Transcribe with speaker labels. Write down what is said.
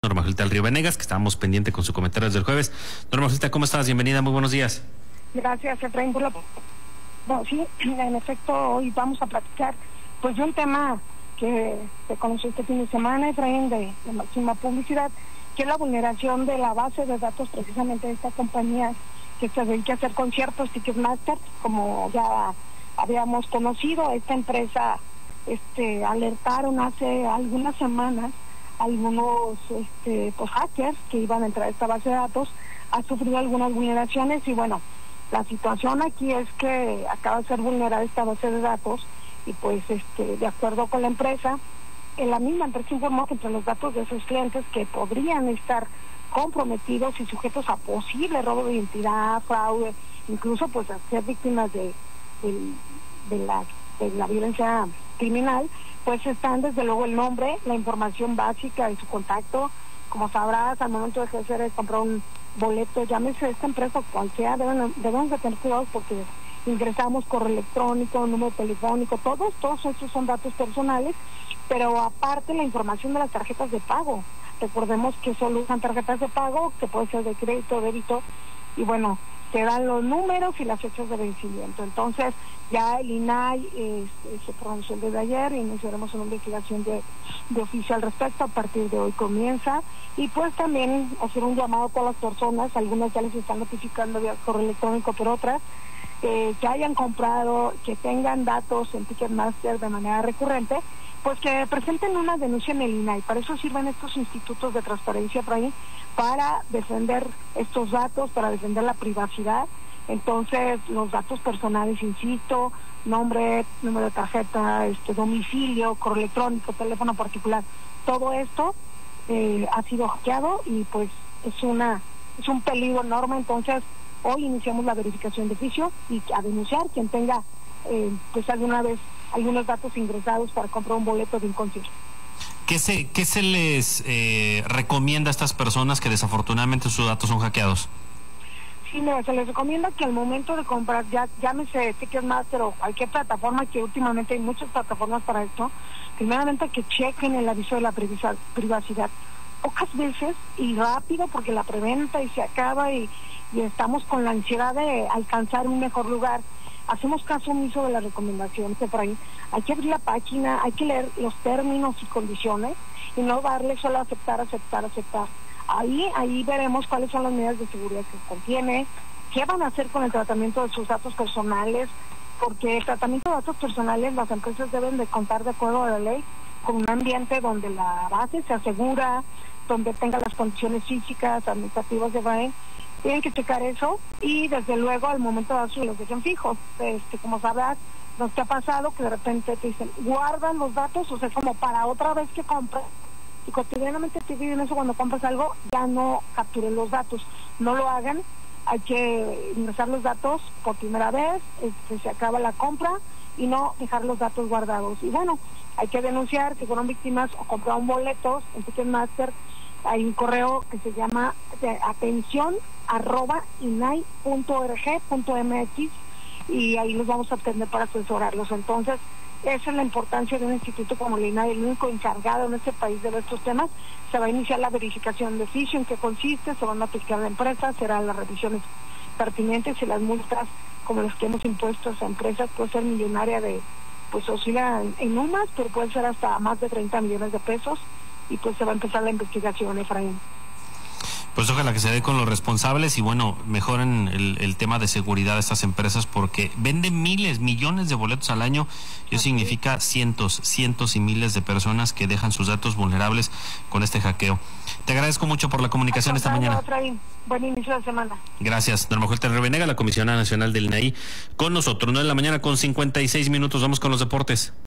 Speaker 1: Norma Julieta del Río Venegas, que estábamos pendiente con su comentario desde el jueves. Norma Julieta, ¿cómo estás? Bienvenida, muy buenos días.
Speaker 2: Gracias, Efraín, por la... No, sí, en efecto, hoy vamos a platicar pues de un tema que se conoció este fin de semana, Efraín, de máxima publicidad, que es la vulneración de la base de datos precisamente de esta compañía que se dedica a hacer conciertos, Ticketmaster. Como ya habíamos conocido, esta empresa alertaron hace algunas semanas algunos pues hackers que iban a entrar a esta base de datos. Ha sufrido algunas vulneraciones y bueno, la situación aquí es que acaba de ser vulnerada esta base de datos y pues de acuerdo con la empresa, la misma empresa informó que entre los datos de sus clientes que podrían estar comprometidos y sujetos a posible robo de identidad, fraude, incluso pues a ser víctimas de la violencia criminal, pues están desde luego el nombre, la información básica de su contacto. Como sabrás, al momento de comprar un boleto, llámese esta empresa o cual sea, debemos de tener cuidado porque ingresamos correo electrónico, número telefónico, todos estos son datos personales, pero aparte la información de las tarjetas de pago. Recordemos que solo usan tarjetas de pago, que puede ser de crédito, débito, y bueno, te dan los números y las fechas de vencimiento. Entonces, ya el INAI se pronunció desde ayer, iniciaremos una investigación de oficio al respecto. A partir de hoy comienza, y pues también hacer un llamado a todas las personas, algunas ya les están notificando vía correo electrónico, pero otras que hayan comprado, que tengan datos en Ticketmaster de manera recurrente, pues que presenten una denuncia en el INAI. Para eso sirven estos institutos de transparencia por ahí, para defender estos datos, para defender la privacidad. Entonces, los datos personales, insisto, nombre, número de tarjeta, domicilio, correo electrónico, teléfono particular, todo esto ha sido hackeado y pues es un peligro enorme. Entonces, hoy iniciamos la verificación de oficio y a denunciar quien tenga pues alguna vez algunos datos ingresados para comprar un boleto de un concierto.
Speaker 1: ¿Qué se les recomienda a estas personas que desafortunadamente sus datos son hackeados?
Speaker 2: Sí, mira, se les recomienda que al momento de comprar, ya llámese Ticketmaster o cualquier plataforma, que últimamente hay muchas plataformas para esto, primeramente que chequen el aviso de la privacidad. Pocas veces y rápido, porque la preventa y se acaba y estamos con la ansiedad de alcanzar un mejor lugar. Hacemos caso omiso de las recomendaciones de por ahí. Hay que abrir la página, hay que leer los términos y condiciones y no darle solo aceptar. Ahí veremos cuáles son las medidas de seguridad que contiene, qué van a hacer con el tratamiento de sus datos personales, porque el tratamiento de datos personales las empresas deben de contar de acuerdo a la ley con un ambiente donde la base se asegura, donde tenga las condiciones físicas, administrativas de BAE. Tienen que checar eso y desde luego al momento de darse los dejan fijos. Como sabrás, nos te ha pasado que de repente te dicen, guardan los datos, o sea, como para otra vez que compras. Y cotidianamente te piden eso cuando compras algo, ya no capturen los datos, no lo hagan. Hay que ingresar los datos por primera vez, se acaba la compra y no dejar los datos guardados. Y bueno, hay que denunciar que fueron víctimas o compraron boletos en Ticketmaster. Hay un correo que se llama atención@inai.org.mx y ahí los vamos a atender para asesorarlos. Entonces, esa es la importancia de un instituto como el INAI, el único encargado en este país de estos temas. Se va a iniciar la verificación de oficio, en qué consiste, se van a notificar a la empresa, serán las revisiones pertinentes y las multas como las que hemos impuesto a esa empresa. Puede ser millonaria pues oscila en UMAS, pero puede ser hasta más de 30 millones de pesos y pues se va a empezar la investigación, Efraín.
Speaker 1: Pues ojalá que se dé con los responsables y bueno, mejoren el tema de seguridad de estas empresas porque venden miles, millones de boletos al año. Eso significa cientos y miles de personas que dejan sus datos vulnerables con este hackeo. Te agradezco mucho por la comunicación esta mañana.
Speaker 2: Efraín, buen inicio de semana.
Speaker 1: Gracias. Norma Julieta del Río Venegas, la comisionada nacional del INAI, con nosotros, 9 de la mañana con 56 minutos. Vamos con los deportes.